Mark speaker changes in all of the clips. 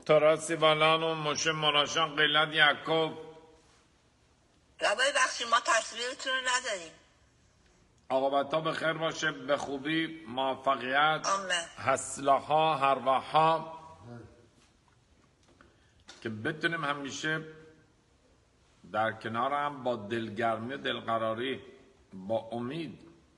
Speaker 1: تراسی والان و مشه مراشان قیلت یعقوب.
Speaker 2: ربای بخشی ما تصویرتون رو نداریم.
Speaker 1: عاقبت ها به خیر باشه، به خوبی، موفقیت،
Speaker 2: آمین.
Speaker 1: حصلها، هرواها، که بتونیم همیشه در کنار هم با دلگرمی و دلقراری، با امید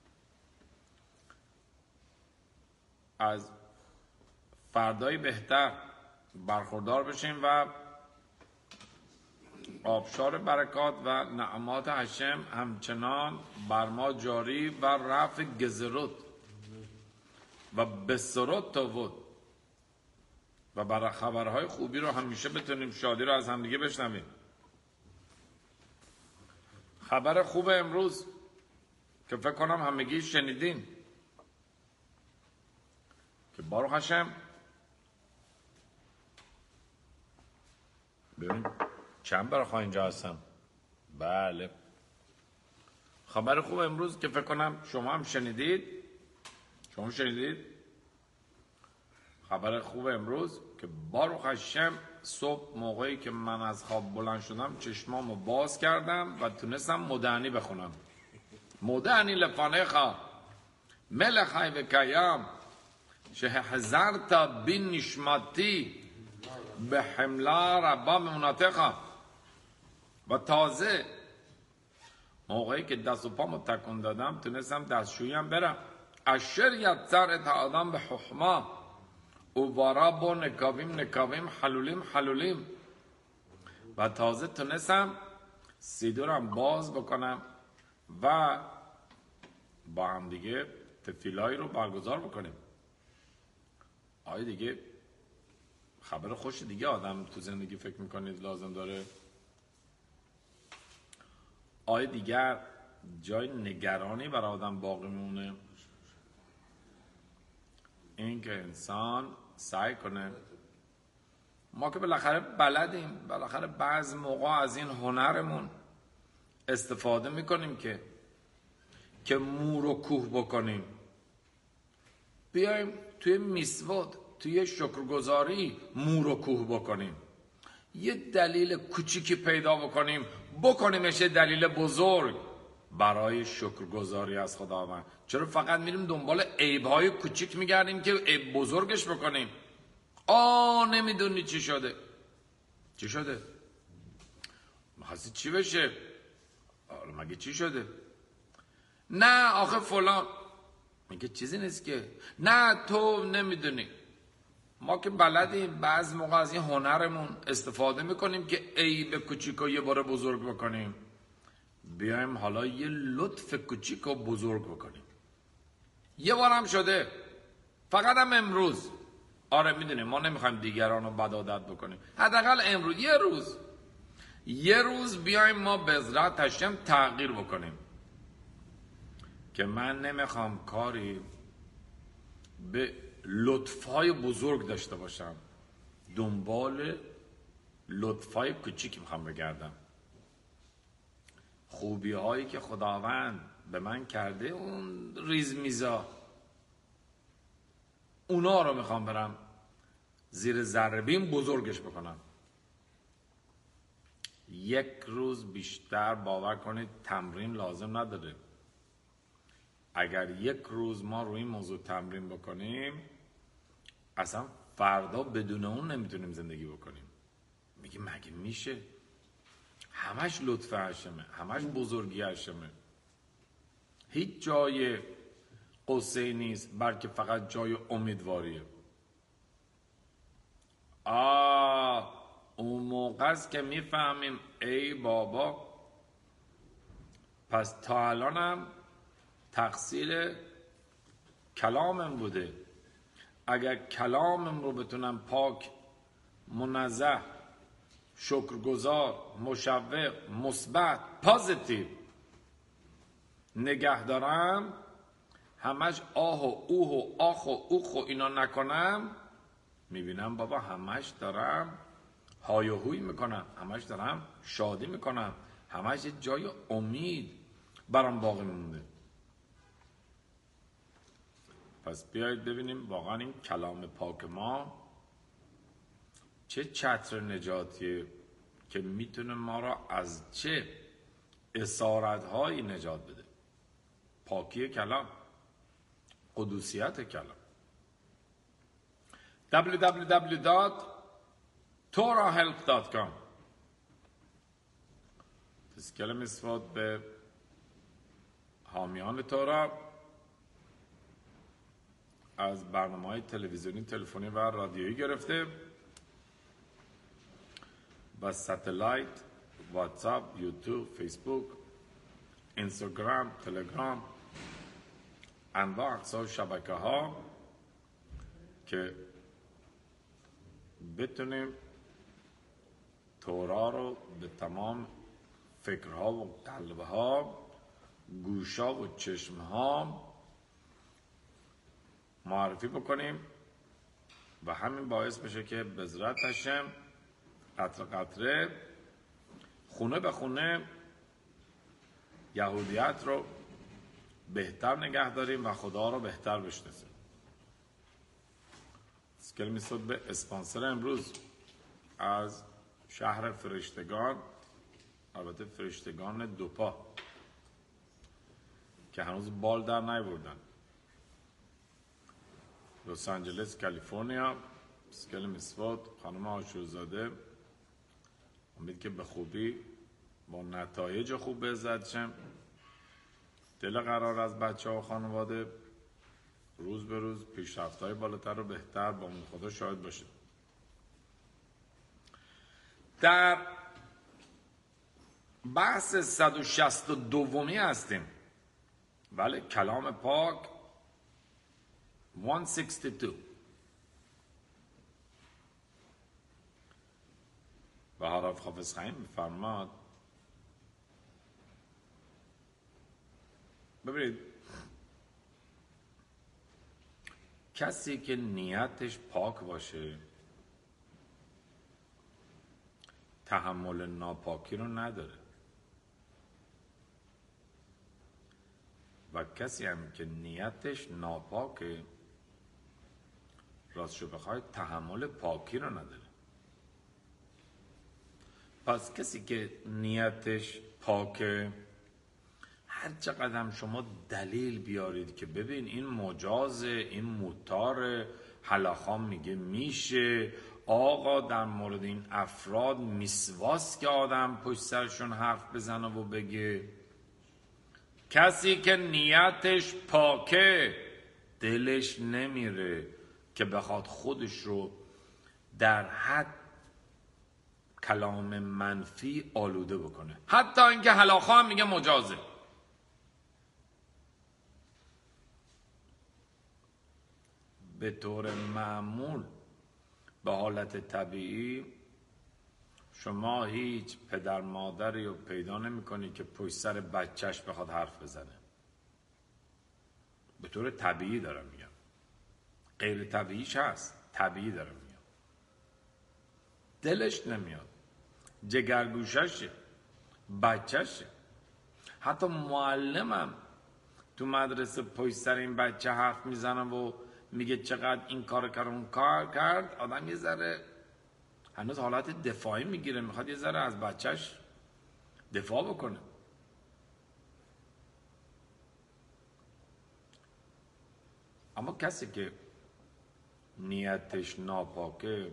Speaker 1: از فردای بهتر برخوردار بشیم و آبشار برکات و نعمات هشم همچنان بر ما جاری و رفع گزرود و بسرود تاود و برای خبرهای خوبی رو همیشه بتونیم شادی رو از همدیگه بشنویم. خبر خوب امروز که فکر کنم همگی شنیدین که باروخ هشم، ببین چند برای اینجا هستم. بله، خبر خوب امروز که فکر کنم شما هم شنیدید. خبر خوب امروز که باروخ هشم صبح موقعی که من از خواب بلند شدم چشمامو باز کردم و تونستم مدعنی بخونم. مدعنی لفانخا ملخای و کیام شهزرت بین نشمتی به حمله ربا مناطقا. و تازه موقعی که دست و پامو تکون دادم تونستم دستشوییم برم. اشر یتسر تا آدم به حکما او وارا با نکاویم حلولیم. و تازه تونستم سیدورم باز بکنم و با هم دیگه تفیلایی رو برگزار بکنیم. دیگه خبر خوش دیگه آدم تو زندگی فکر میکنید لازم داره. دیگر جای نگرانی برای آدم باقی میمونه؟ این که انسان سعی کنه، ما که بالاخره بلدیم، بالاخره بعض موقع از این هنرمون استفاده میکنیم که مور و کوه بکنیم. بیایم توی میسود، توی شکرگزاری مور و کوه بکنیم. یه دلیل کوچیکی پیدا بکنیمش یه دلیل بزرگ برای شکرگزاری از خداوند. چرا فقط میریم دنبال عیب‌های کوچیک میگردیم که عیب بزرگش بکنیم؟ نمیدونی چی شده؟ می‌خواستی چی بشه؟ مگه چی شده؟ نه آخه فلان. میگه چیزی نیست که. نه تو نمیدونی. ما که بلدیم بعض موقع از این هنرمون استفاده میکنیم که عیب کوچیکو یه بار بزرگ بکنیم. بیایم حالا یه لطف کوچیکو بزرگ بکنیم. یه بار هم شده، فقط هم امروز. میدونیم ما نمیخوایم دیگران رو بد عادت بکنیم، حداقل امروز یه روز بیایم ما به عزت هشم تغییر بکنیم که من نمیخوام کاری به لطفای بزرگ داشته باشم، دنبال لطفای کوچیک میخوام بگردم. خوبی هایی که خداوند به من کرده، اون ریزمیزا، اونا رو میخوام برم زیر ذره بین بزرگش بکنم. یک روز بیشتر باور کنید تمرین لازم نداره. اگر یک روز ما روی این موضوع تمرین بکنیم، اصلا فردا بدون اون نمیتونیم زندگی بکنیم. مگه میشه؟ همش لطف هشمه، همش بزرگی هشمه. هیچ جای قصه نیست، بلکه فقط جای امیدواریه. اون موقع است که میفهمیم ای بابا، پس تا الانم تقصیر کلامم بوده. اگر کلامم رو بتونم پاک، منزه، شکرگزار، مشوق، مثبت، پازیتیو نگه دارم، همش آه و اوه و آخ و اوخ و اینا نکنم، میبینم بابا همش دارم های و هوی میکنم، همش دارم شادی میکنم، همش جای امید برام باقی مونده. پس بیایید ببینیم واقعا این کلام پاک ما چه چتر نجاتیه که میتونه ما را از چه اسارت‌هایی نجات بده. پاکی کلام، قدوسیت کلام. www.torahelp.com. تسکل مسواد به حامیان تورا از برنامه‌های تلویزیونی، تلفنی و رادیویی گرفته و ستلایت، واتساپ، یوتیوب، فیسبوک، اینستاگرام، تلگرام، انواع اقسام شبکه ها که بتونیم تورا رو به تمام فکرها و قلبها، گوشا و چشمها معرفی بکنیم و همین باعث بشه که بذرت هشم قطره قطره، خونه به خونه یهودیت رو بهتر نگه داریم و خدا رو بهتر بشناسیم. اسکل می‌شد به اسپانسر امروز از شهر فرشتگان، البته فرشتگان دوپا که هنوز بال در نیاوردن، لس آنجلس کالیفرنیا. اسکل می‌شد خانم آشورزاده، امید که به خوبی با نتایج خوب به عزت شم. دل قرار از بچه ها و خانواده روز به روز پیشرفت‌های بالاتر و بهتر با اون خدا شاهد باشه. در بحث 162 هستیم. بله، کلام پاک 162. و حرف حافظ خیم می‌فرماد ببینید، کسی که نیتش پاک باشه تحمل ناپاکی رو نداره و کسی هم که نیتش ناپاکه راستشو بخوای تحمل پاکی رو نداره. پس کسی که نیتش پاکه هر چقدر هم شما دلیل بیارید که ببین این مجازه، این موتار، حلاخام میگه میشه، آقا در مورد این افراد میسواس که آدم پشت سرشون حرف بزنه و بگه، کسی که نیتش پاکه دلش نمیره که بخواد خودش رو در حد کلام منفی آلوده بکنه، حتی اینکه حلاخام میگه مجازه. به طور معمول به حالت طبیعی شما هیچ پدر مادری رو پیدا نمی کنی که پشت سر بچهش بخواد حرف بزنه. به طور طبیعی دارم میگم، غیر طبیعیش هست، طبیعی دارم میگم. دلش نمیاد، جگرگوششه، بچهشه. حتی معلمم تو مدرسه پشت سر این بچه حرف میزنه و میگه چقدر این کار کرد اون کار کرد، آدم یه ذره هنوز حالت دفاعی میگیره، میخواد یه ذره از بچهش دفاع بکنه. اما کسی که نیتش ناپاکه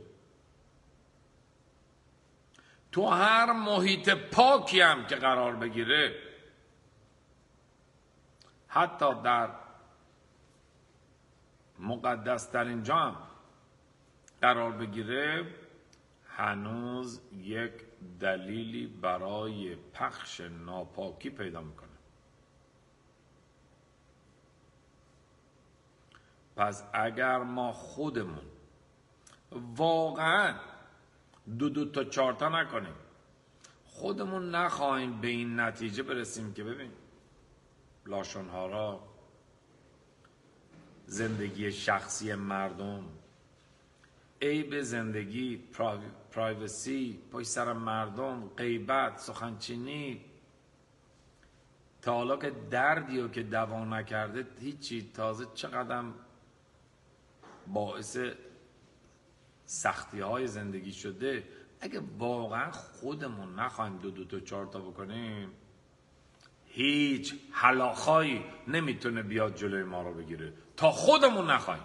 Speaker 1: تو هر محیط پاکی هم که قرار بگیره، حتی در مقدس ترین جا هم قرار بگیره، هنوز یک دلیلی برای پخش ناپاکی پیدا میکنه. پس اگر ما خودمون واقعا دو تا چهار تا نکنیم، خودمون نخواهیم به این نتیجه برسیم که ببین لاشون‌ها را، زندگی شخصی مردم، عیب زندگی، پرایوسی، پشت سر مردم، غیبت، سخنچینی، تا حالا که دردی رو که دوا نکرده هیچی، تازه چقدر باعث سختی های زندگی شده، اگه واقعا خودمون نخوایم دو تا 4 تا بکنیم، هیچ هلاخایی نمیتونه بیاد جلوی ما رو بگیره تا خودمون نخوایم.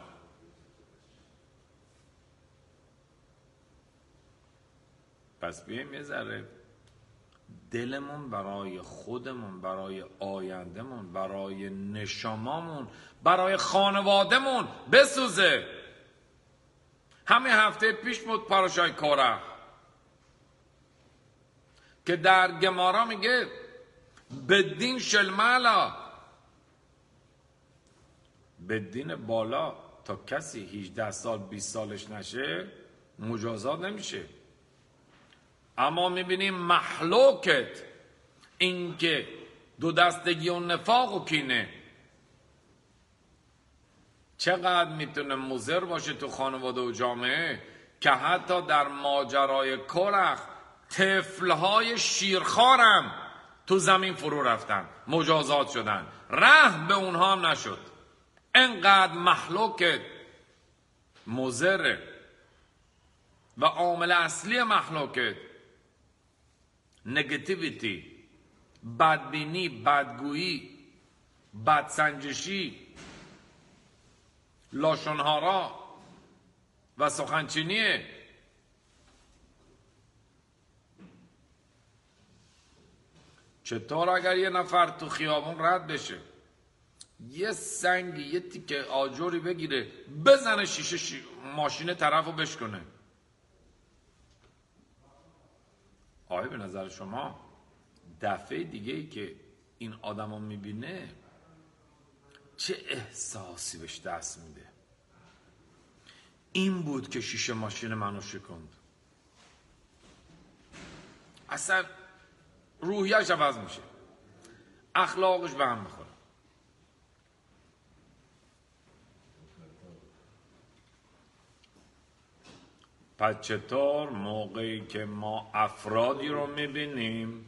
Speaker 1: پس بیایم یه ذره دلمون برای خودمون، برای آیندهمون، برای نشامامون، برای خانوادهمون بسوزه. همین هفته پیش بود پاراشای کورخ که در گمارا میگه بدین شلمالا، بدین بالا، تا کسی 18 سال 20 سالش نشه مجازات نمیشه. اما میبینیم محلوکت، این که دو دستگی و نفاق و کینه چقدر میتونه مضر باشه تو خانواده و جامعه، که حتی در ماجرای کورخ طفلهای شیرخوارم تو زمین فرو رفتن، مجازات شدن، رحم به اونها هم نشد. انقدر محلوکت مضره. و عامل اصلی محلوکت نگتیویتی، بدبینی، بدگویی، بدسنجشی، لاشنهارا و سخنچینیه. چطور اگر یه نفر تو خیابون رد بشه، یه سنگی، یه تیکه آجوری بگیره بزنه شیشه ماشین طرفو بشکنه؟ آیا به نظر شما دفعه دیگه ای که این آدمو میبینه چه احساسی بهش دست میده؟ این بود که شیشه ماشین منو شکند. اصلا روحیه‌اش عوض میشه، اخلاقش به هم میخوره. پس چطور موقعی که ما افرادی رو میبینیم،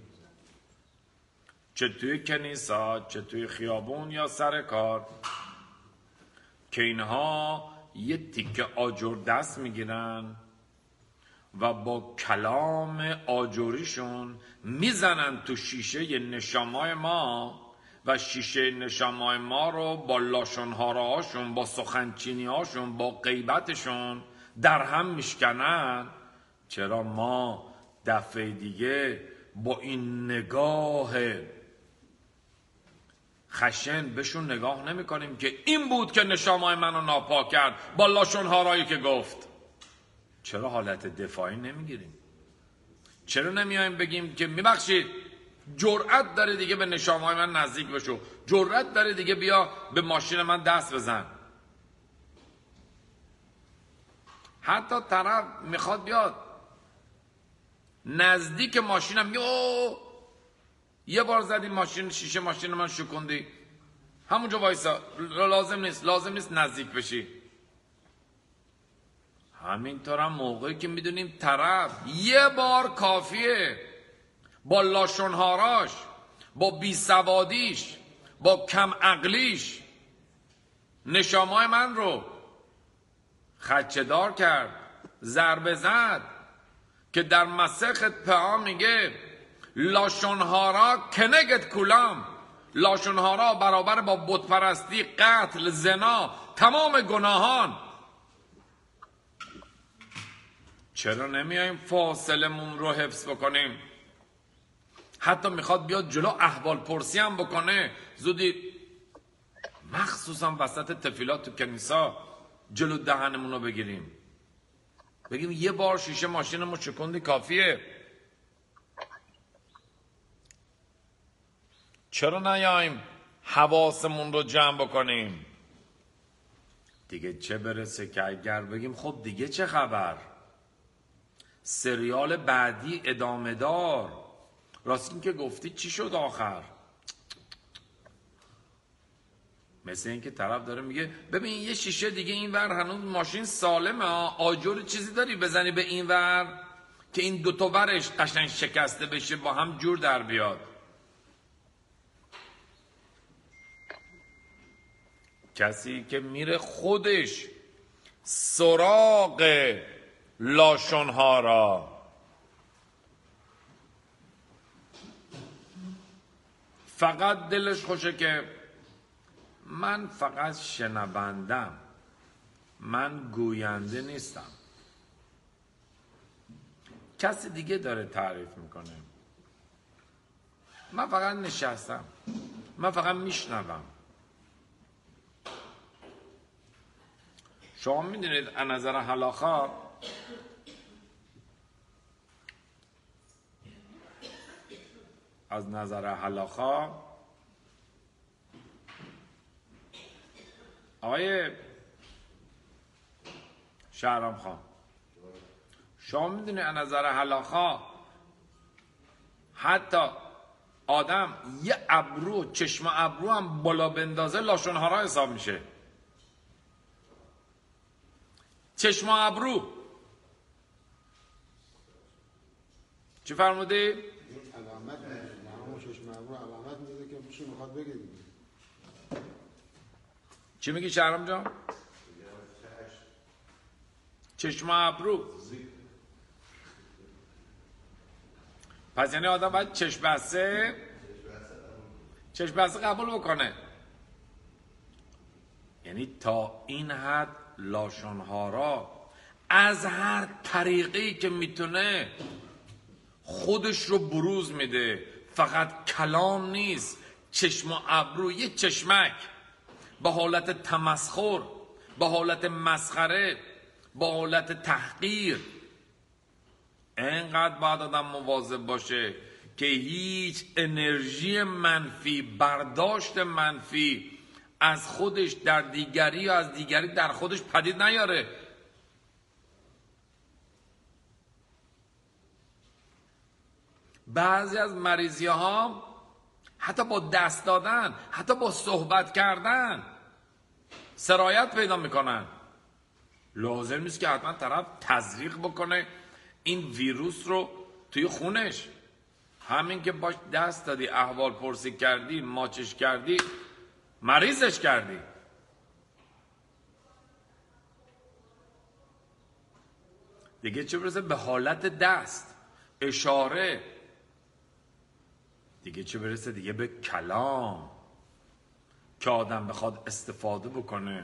Speaker 1: چه توی کنیسا، چه توی خیابون یا سر کار، که اینها یه تیکه آجر دست میگیرن و با کلام آجوریشون میزنن تو شیشه نشامای ما و شیشه نشامای ما رو با لاشنهارهاشون، با سخنچینیاشون، با غیبتشون در هم میشکنن، چرا ما دفعه دیگه با این نگاه خشن بهشون نگاه نمی کنیم که این بود که نشامای منو ناپاک کرد با لاشنهارایی که گفت؟ چرا حالت دفاعی نمیگیریم؟ چرا نمیایم بگیم که میبخشید، جرأت داره دیگه به نشامای من نزدیک بشو، جرأت داره دیگه بیا به ماشین من دست بزن؟ حتی طرف میخواد بیاد نزدیک ماشینم، یه بار زدی ماشین، شیشه ماشین من شکندی، همونجا وایسا، لازم نیست نزدیک بشی. همینطور هم موقعی که میدونیم طرف یه بار کافیه با لاشنهاراش، با بیسوادیش، با کم عقلیش نشامای من رو خدشه‌دار کرد، ضربه زد، که در مسخت پا میگه لاشنهارا کنگت کلام، لاشنهارا برابر با بتپرستی، قتل، زنا، تمام گناهان. چرا نمیایم فاصلمون رو حفظ بکنیم؟ حتی میخواد بیاد جلو احوال پرسی هم بکنه، زودی مخصوصا وسط تفیلات تو کنیسا جلو دهنمون رو بگیریم، بگیم یه بار شیشه ماشینمو شکندی کافیه. چرا نیاییم حواسمون رو جمع بکنیم؟ دیگه چه برسه که اگر بگیم خب دیگه چه خبر، سریال بعدی ادامه دار، راست این که گفتی چی شد آخر؟ مثل این که طرف داره میگه ببین یه شیشه دیگه این ور هنوز ماشین سالمه، آجر چیزی داری بزنی به این ور که این دوتا ورش قشنگ شکسته بشه، با هم جور در بیاد. کسی که میره خودش سراغ لاشنها را. فقط دلش خوشه که من فقط شنوندم، من گوینده نیستم. کسی دیگه داره تعریف میکنه، من فقط نشستم، من فقط میشنوم. شما میدونید از نظر هلاخا آقای شهرام خان، شما میدونید از نظر هلاخا حتی آدم یه ابرو، چشم ابرو هم بالا بندازه لاشن‌هارا حساب میشه. چشم ابرو چی فرمودی؟
Speaker 3: علامت میده، همون چشم ابرو علامت میده که چی میخواد بگه دیگه.
Speaker 1: چی میگی شهرام جان؟ چشم ابرو. پس یعنی آدم باید چشم بسته قبول بکنه. یعنی تا این حد لاشن‌هارا از هر طریقی که میتونه خودش رو بروز میده. فقط کلام نیست، چشم و ابرو، یه چشمک با حالت تمسخر، با حالت مسخره، با حالت تحقیر. اینقدر باید آدم مواظب باشه که هیچ انرژی منفی، برداشت منفی از خودش در دیگری یا از دیگری در خودش پدید نیاره. بعضی از مریضی ها حتی با دست دادن، حتی با صحبت کردن سرایت پیدا میکنن. لازم نیست که حتما طرف تزریق بکنه این ویروس رو توی خونش. همین که باش دست دادی، احوال پرسی کردی، ماچش کردی، مریضش کردی. دیگه چه برسه به حالت دست، اشاره، دیگه چه برسه دیگه به کلام که آدم بخواد استفاده بکنه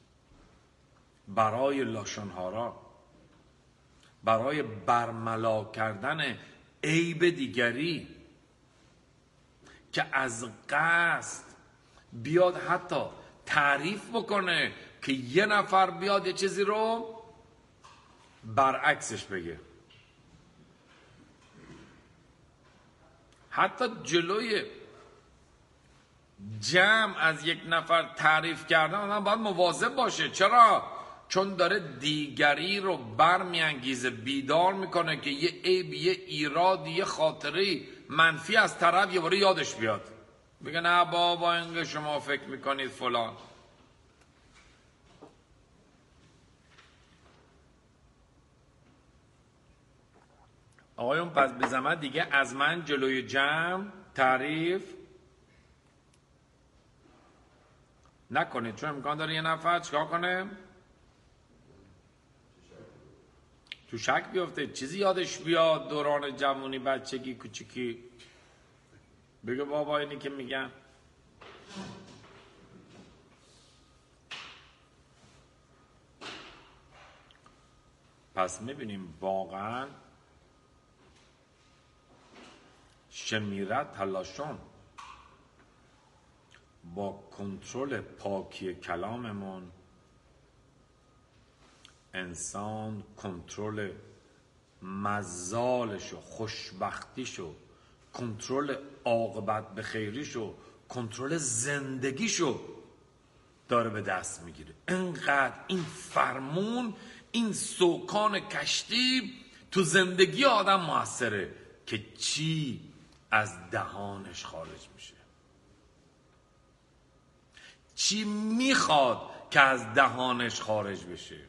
Speaker 1: برای لاشن‌هارا، برای برملا کردن عیب دیگری، که از قصد بیاد حتی تعریف بکنه که یه نفر بیاد یه چیزی رو برعکسش بگه. حتی جلوی جمع از یک نفر تعریف کردن آدم باید مواظب باشه. چرا؟ چون داره دیگری رو برمیانگیزه، بیدار میکنه که یه عیب، یه ایراد، یه خاطره منفی از طرف یه باره یادش بیاد، بگه نه بابا اینگه شما فکر میکنید فلان. آقایون پس به زحمت دیگه از من جلوی جمع تعریف نکنید، چون امکان داره یه نفر چیکار کنه؟ تو شک بیفته، چیزی یادش بیاد دوران جوانی، بچگی، کوچیکی، بگه بابا اینی که میگن. پس میبینیم واقعا شمیرت تلاشون با کنترل پاکی کلاممون، انسان کنترل مزالشو، خوشبختیشو، کنترل عاقبت به خیریشو، کنترل زندگیشو داره به دست میگیره. انقدر این فرمون، این سوکان کشتی تو زندگی آدم موثره که چی از دهانش خارج میشه، چی میخواد که از دهانش خارج بشه،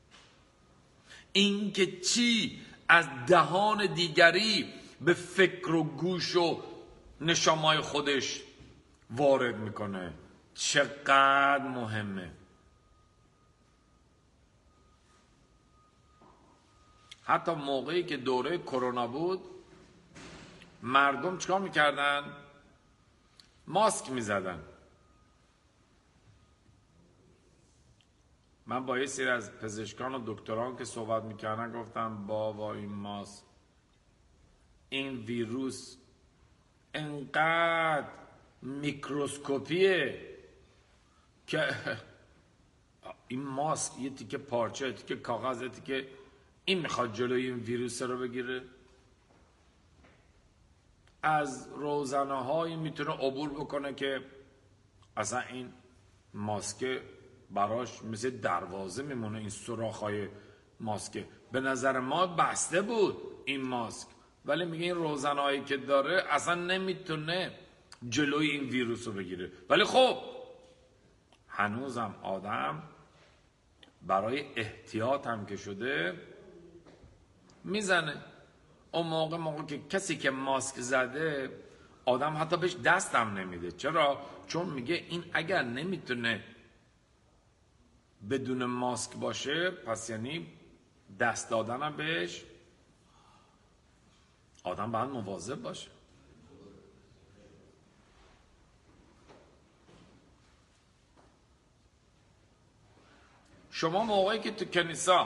Speaker 1: این که چی از دهان دیگری به فکر و گوش و نشامای خودش وارد میکنه. چقدر مهمه. حتی موقعی که دوره کرونا بود مردم چیکار میکردن؟ ماسک میزدن. من با یه سری از پزشکان و دکتران که صحبت میکردن گفتم بابا این ماسک، این ویروس انقدر میکروسکوپیه که این ماسک یه تیکه پارچه، یه تیکه کاغذ، یه تیکه این میخواد جلوی این ویروس رو بگیره. از روزنه هایی میتونه عبور بکنه که اصلا این ماسک براش مثل دروازه میمونه. این سوراخ‌های ماسک به نظر ما بسته بود این ماسک، ولی میگه این روزنه هایی که داره اصلا نمیتونه جلوی این ویروس رو بگیره. ولی خب هنوزم آدم برای احتیاط هم که شده میزنه. اون موقع که کسی که ماسک زده آدم حتی بهش دستم نمیده. چرا؟ چون میگه این اگر نمیتونه بدون ماسک باشه پس یعنی دست دادنم بهش آدم باید مواظب باشه. شما موقعی که تو کنیسا،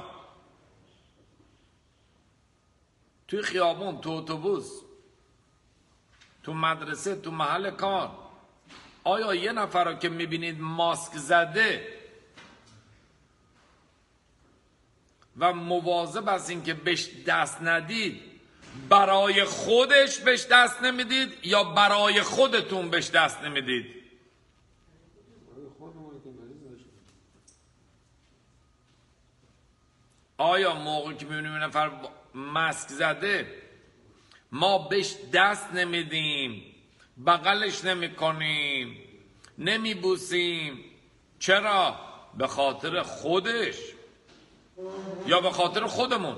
Speaker 1: توی خیابون، تو اتوبوس، تو مدرسه، تو محل کار، آیا یه نفر رو که میبینید ماسک زده و مواظب از این که بهش دست ندید، برای خودش بهش دست نمیدید یا برای خودتون بهش دست نمیدید؟ آیا موقعی که میبینیم نفر ماسک زده ما بهش دست نمیدیم، بغلش نمیکنیم، نمیبوسیم؟ چرا؟ به خاطر خودش یا به خاطر خودمون؟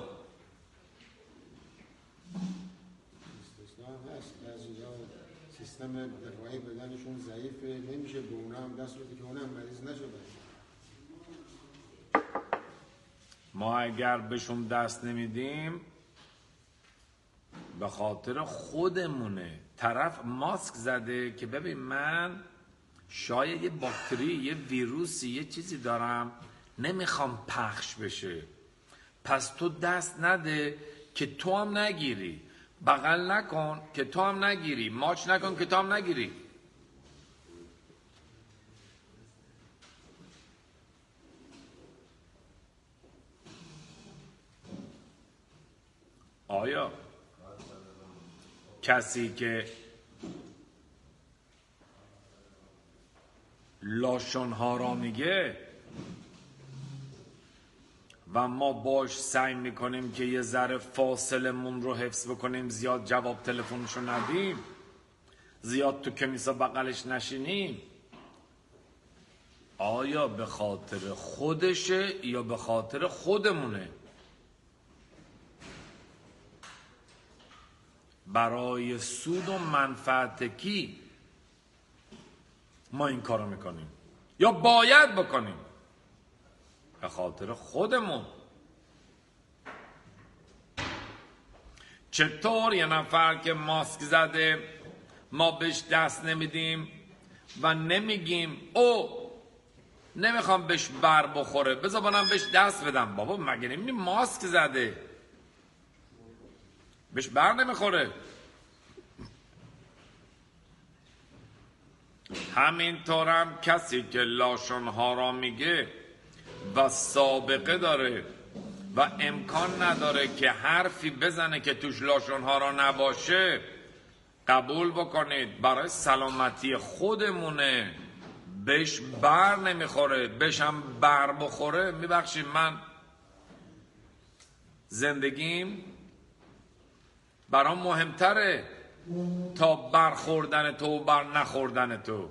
Speaker 3: سیستم دفاعی بدنشون ضعیفه، نمیشه به اونا هم دست بده که اونا هم مریض نشدن.
Speaker 1: ما اگر بهشون دست نمیدیم به خاطر خودمونه. طرف ماسک زده که ببین من شاید یه باکتری، یه ویروسی، یه چیزی دارم نمیخوام پخش بشه، پس تو دست نده که تو هم نگیری، بغل نکن که تو هم نگیری، ماچ نکن که تو هم نگیری. آیا کسی که لاشونها را میگه و ما باش سعی میکنیم که یه ذره فاصلمون رو حفظ بکنیم، زیاد جواب تلفنشو ندیم، زیاد تو کمیسا بغلش نشینیم، آیا به خاطر خودشه یا به خاطر خودمونه؟ برای سود و منفعت کی ما این کارو میکنیم یا باید بکنیم؟ به خاطر خودمون. چطور یه نفر که ماسک زده ما بهش دست نمیدیم و نمیگیم او نمیخوام بهش بر بخوره بذار منم بهش دست بدم؟ بابا مگه نمیدونی ماسک زده بهش بر نمیخوره؟ همینطورم کسی که لاشونها را میگه و سابقه داره و امکان نداره که حرفی بزنه که توش لاشونها را نباشه، قبول بکنید برای سلامتی خودمونه، بهش بر نمیخوره، بهش هم بر بخوره. میبخشید من زندگیم برام مهمتره تا برخوردن تو و بر نخوردن تو.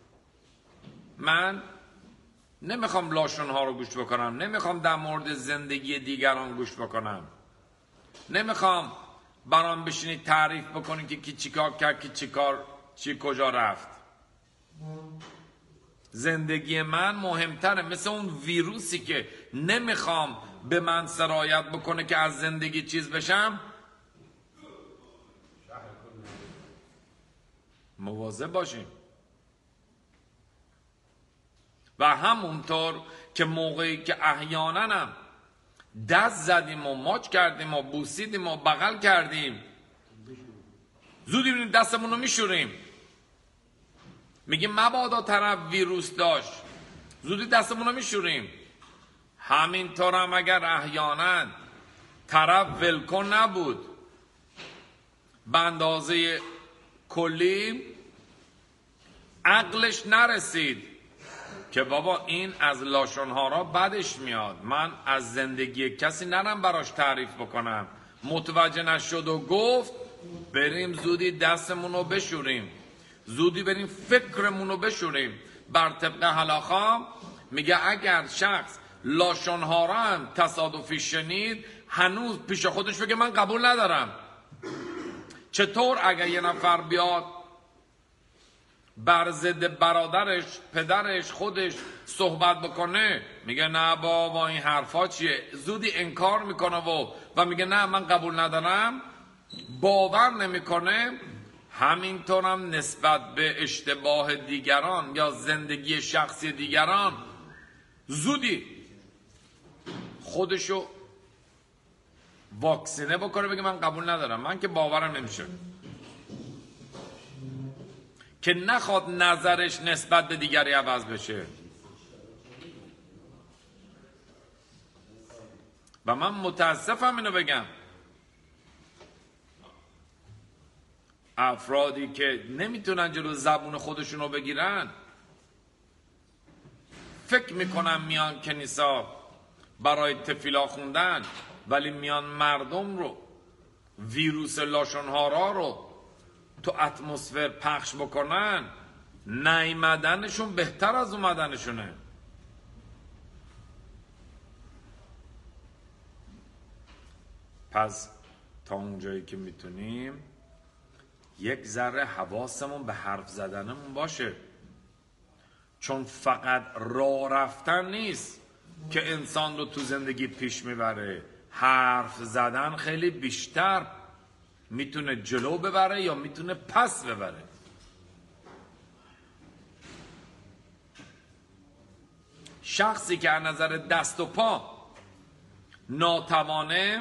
Speaker 1: من نمیخوام لاشونها رو گوش بکنم، نمیخوام در مورد زندگی دیگران گوش بکنم، نمیخوام برام بشینی تعریف بکنی که کی چیکار کرد، کی کجا رفت. زندگی من مهمتره. مثل اون ویروسی که نمیخوام به من سرایت بکنه که از زندگی چیز بشم، مواظب باشیم. و همونطور که موقعی که احیانا هم دست زدیم و ماچ کردیم و بوسیدیم و بغل کردیم، زودی بینیم دستمون رو میشوریم، میگیم مبادا طرف ویروس داشت، زودی دستمون رو میشوریم. همینطور هم اگر احیانا طرف ولکن نبود، به اندازه کلی عقلش نرسید که بابا این از لاشن‌ها را بدش میاد، من از زندگی کسی نرم براش تعریف بکنم، متوجه نشد و گفت، بریم زودی دستمون رو بشوریم، زودی بریم فکرمون رو بشوریم. بر طبق هلاخا میگه اگر شخص لاشن‌ها را هم تصادفی شنید، هنوز پیش خودش بگه من قبول ندارم. چطور اگر یه نفر بیاد بر ضد برادرش، پدرش، خودش صحبت بکنه، میگه نه بابا این حرفا چیه، زودی انکار میکنه و میگه نه من قبول ندارم، باور نمیکنه. همینطورم نسبت به اشتباه دیگران یا زندگی شخصی دیگران زودی خودشو واکسینه بکنه، بگه من قبول ندارم، من که باورم نمیشه، که نخواد نظرش نسبت به دیگری عوض بشه. و من متاسفم اینو بگم، افرادی که نمیتونن جلو زبون خودشون رو بگیرن، فکر میکنن میان کنیسا برای تفیلا خوندن، ولی میان مردم رو، ویروس لاشن‌هارا رو تو اتمسفر پخش بکنن، نیامدنشون بهتر از اومدنشونه. پس تا اونجایی که میتونیم یک ذره حواسمون به حرف زدنمون باشه، چون فقط راه رفتن نیست که انسان رو تو زندگی پیش میبره، حرف زدن خیلی بیشتر میتونه جلو ببره یا میتونه پس ببره. شخصی که از نظر دست و پا ناتوانه،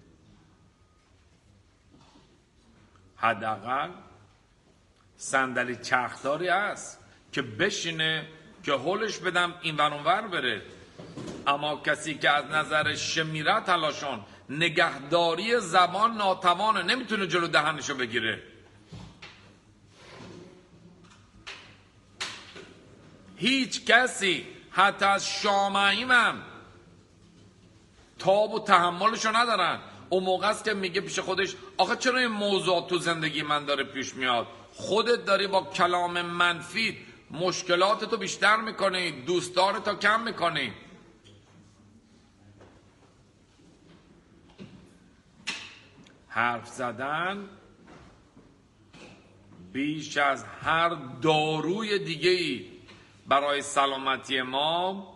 Speaker 1: حداقل صندلی چرخداری هست که بشینه که هولش بدم این ور اون ور بره. اما کسی که از نظر شمیرت تلاشون، نگهداری زبان ناتوانه، نمیتونه جلو دهنشو بگیره. هیچ کسی حتی از شامعیم هم تاب و تحملشو ندارن. اون موقع است که میگه پیش خودش آخه چرا این موضوع تو زندگی من داره پیش میاد؟ خودت داری با کلام منفی مشکلاتتو بیشتر میکنی، دوستدارتو کم میکنی. حرف زدن بیش از هر داروی دیگه‌ای برای سلامتی ما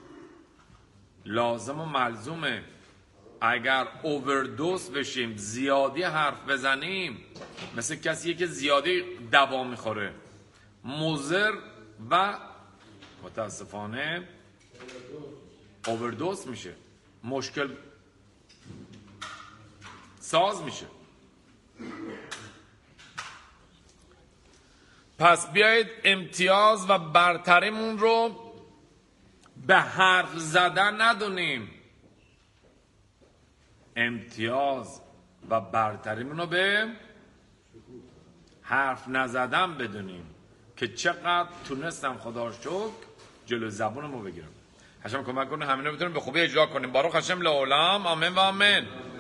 Speaker 1: لازم و ملزومه. اگر اووردوز بشیم، زیادی حرف بزنیم، مثل کسیه که زیادی دوا میخوره، مضر و متاسفانه اووردوز میشه، مشکل ساز میشه. پس بیایید امتیاز و برتریمون رو به حرف زدن ندونیم، امتیاز و برتریمون رو به حرف نزدن بدونیم که چقدر تونستم خدا شکر جلو زبونمو بگیرم. هشم کمک کنه همین رو بتونیم به خوبی اجرا کنیم. باروخ هشم لعالم، آمین و آمین.